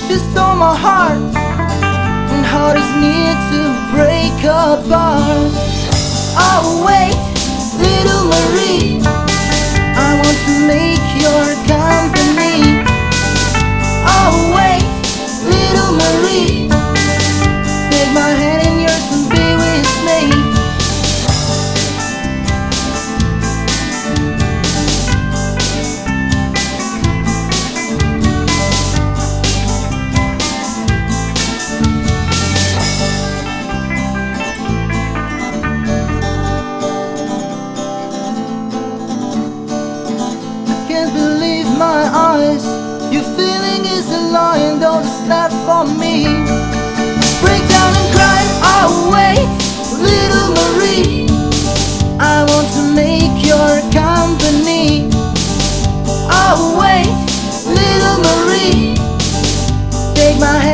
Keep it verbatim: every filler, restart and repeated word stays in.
She stole my heart, and heart is near to break apart. Oh wait, little Marie, I want to make your company. Oh wait, little Marie, take my hand in yours and be with me. Can't believe my eyes. Your feeling is a lie, and all is not for me. Break down and cry. Oh wait, little Marie, I want to make your company. Oh wait, little Marie, take my hand.